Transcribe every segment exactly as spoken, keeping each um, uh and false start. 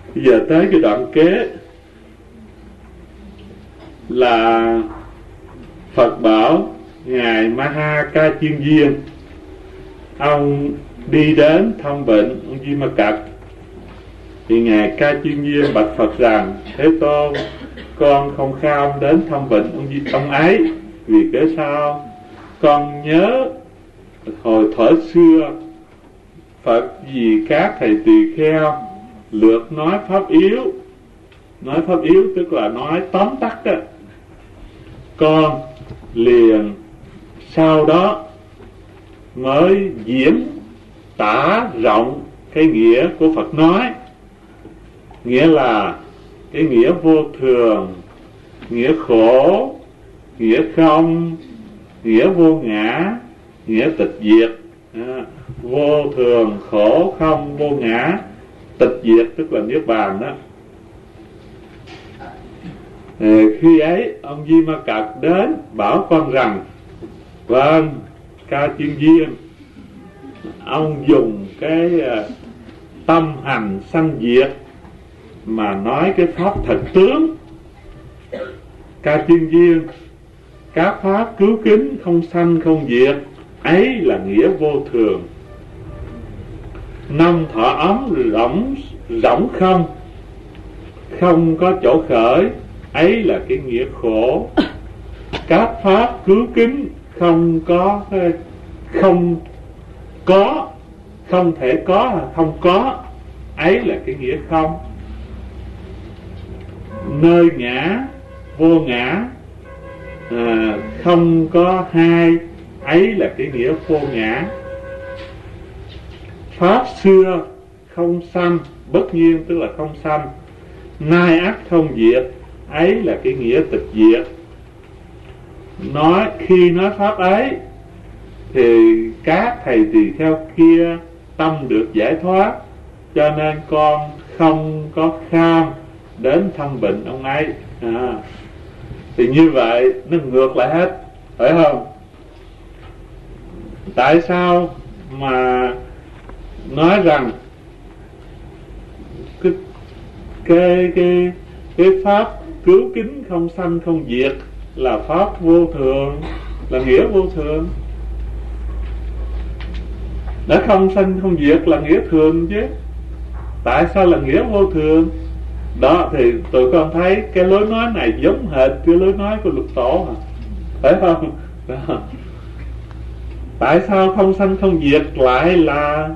Bây giờ tới cái đoạn kế là Phật bảo ngài Maha Ca Chiên Viên, ông đi đến thăm bệnh ông Di Ma Cật. Thì ngài Ca Chiên Viên bạch Phật rằng: Thế Tôn, con không kham đến thăm bệnh ông Di ông ấy, vì cớ sao? Con nhớ hồi thuở xưa Phật vì các thầy tỳ kheo lượt nói pháp yếu. Nói pháp yếu tức là nói tóm tắt đó. Con liền sau đó mới diễn tả rộng cái nghĩa của Phật nói. Nghĩa là cái nghĩa vô thường, nghĩa khổ, nghĩa không, nghĩa vô ngã, nghĩa tịch diệt. À, vô thường, khổ, không, vô ngã, tịch diệt tức là niết bàn đó. À, khi ấy ông Di Ma Cật đến bảo con rằng: Vâng, Ca Chiên Viên, ông dùng cái uh, tâm hành sanh diệt mà nói cái pháp thật tướng. Ca Chiên Viên, các pháp cứu kính không sanh không diệt, ấy là nghĩa vô thường. Năm thọ ấm rỗng rỗng không, không có chỗ khởi, ấy là cái nghĩa khổ. Các pháp cứu kính không có không có không thể có là không có, ấy là cái nghĩa không. Nơi ngã vô ngã, à, không có hai, ấy là cái nghĩa vô ngã. Pháp xưa không sanh, bất nhiên tức là không sanh, nay ắt không diệt, ấy là cái nghĩa tịch diệt. Nói khi nói pháp ấy thì các thầy tỳ kheo kia tâm được giải thoát, cho nên con không có kham đến thăm bệnh ông ấy. À, thì như vậy nó ngược lại hết, phải không? Tại sao mà nói rằng cái cái cái, cái pháp cứu kính không sanh không diệt là pháp vô thường, là nghĩa vô thường? Đã không sanh không diệt là nghĩa thường chứ, tại sao là nghĩa vô thường? Đó thì tụi con thấy cái lối nói này giống hệt cái lối nói của Lục Tổ, phải không? Đó. Tại sao không sanh không diệt lại là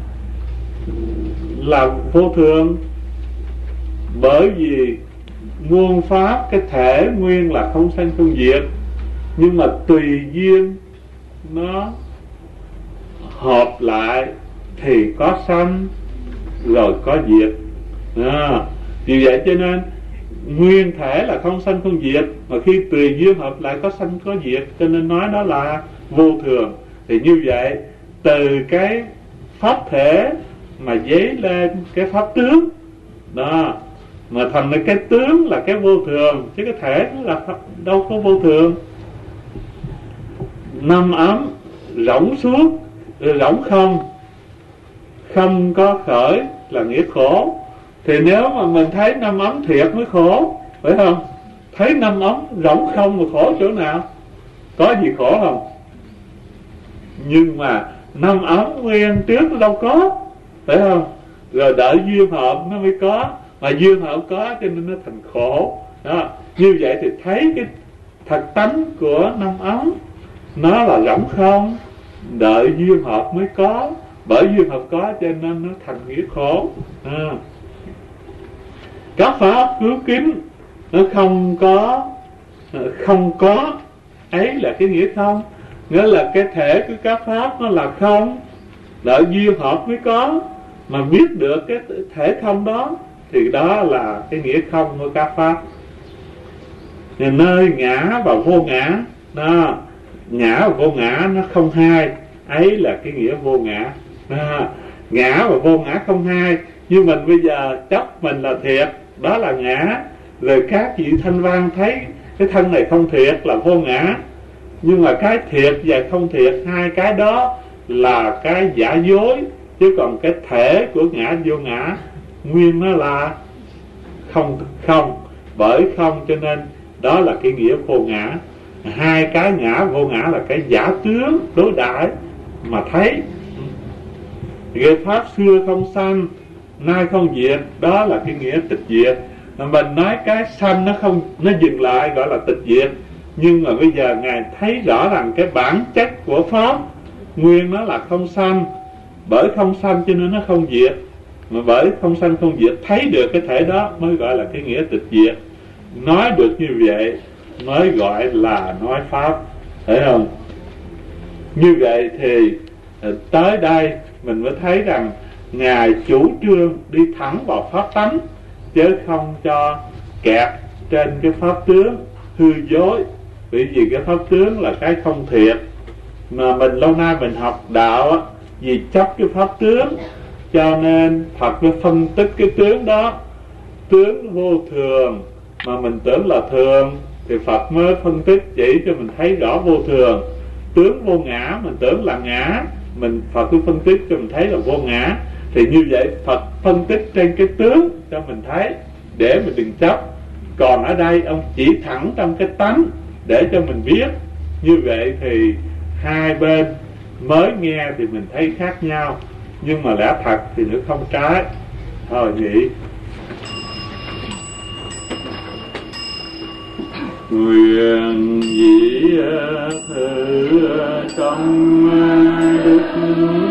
là vô thường? Bởi vì muôn pháp cái thể nguyên là không sanh không diệt, nhưng mà tùy duyên nó hợp lại thì có sanh rồi có diệt. À, vì vậy cho nên nguyên thể là không sanh không diệt, mà khi tùy duyên hợp lại có sanh có diệt, cho nên nói nó là vô thường. Thì như vậy từ cái pháp thể mà dấy lên cái pháp tướng đó, mà thành ra cái tướng là cái vô thường, chứ cái thể nó là pháp, đâu có vô thường. Năm ấm rỗng suốt, rỗng không, không có khởi là nghĩa khổ. Thì nếu mà mình thấy năm ấm thiệt mới khổ, phải không? Thấy năm ấm rỗng không mà khổ chỗ nào? Có gì khổ không? Nhưng mà năm ấm nguyên trước nó đâu có, phải không? Rồi đợi duyên hợp nó mới có, mà duyên hợp có cho nên nó thành khổ đó. Như vậy thì thấy cái thật tánh của năm ấm nó là rỗng không, đợi duyên hợp mới có, bởi duyên hợp có cho nên nó thành nghĩa khổ. À, các pháp cứu kính nó không có, không có, ấy là cái nghĩa không. Nghĩa là cái thể của các pháp nó là không, đợi duyên hợp mới có, mà biết được cái thể không đó thì đó là cái nghĩa không của các pháp. Thì nơi ngã và vô ngã đó, ngã và vô ngã nó không hai, ấy là cái nghĩa vô ngã. À, ngã và vô ngã không hai, như mình bây giờ chấp mình là thiệt, đó là ngã. Rồi các vị thanh văn thấy cái thân này không thiệt là vô ngã. Nhưng mà cái thiệt và không thiệt, hai cái đó là cái giả dối, chứ còn cái thể của ngã vô ngã nguyên nó là không không, bởi không cho nên đó là cái nghĩa vô ngã. Hai cái ngã vô ngã là cái giả tướng đối đãi mà thấy. Cái pháp xưa không sanh, nay không diệt, đó là cái nghĩa tịch diệt. Mà mình nói cái sanh nó không, nó dừng lại gọi là tịch diệt. Nhưng mà bây giờ Ngài thấy rõ rằng cái bản chất của pháp nguyên nó là không sanh, bởi không sanh cho nên nó không diệt. Mà bởi không sanh không diệt thấy được cái thể đó mới gọi là cái nghĩa tịch diệt. Nói được như vậy mới gọi là nói pháp, thấy không? Như vậy thì tới đây mình mới thấy rằng Ngài chủ trương đi thẳng vào pháp tánh, chứ không cho kẹt trên cái pháp tướng hư dối. Bởi vì cái pháp tướng là cái không thiệt. Mà mình lâu nay mình học đạo á, vì chấp cái pháp tướng cho nên Phật mới phân tích cái tướng đó. Tướng vô thường mà mình tưởng là thường thì Phật mới phân tích chỉ cho mình thấy rõ vô thường. Tướng vô ngã mình tưởng là ngã, mình Phật cứ phân tích cho mình thấy là vô ngã. Thì như vậy Phật phân tích trên cái tướng cho mình thấy để mình đừng chấp. Còn ở đây ông chỉ thẳng trong cái tánh để cho mình biết. Như vậy thì hai bên mới nghe thì mình thấy khác nhau, nhưng mà lẽ thật thì nó không trái. Thôi vậy. Nguyện dĩ thử trong đức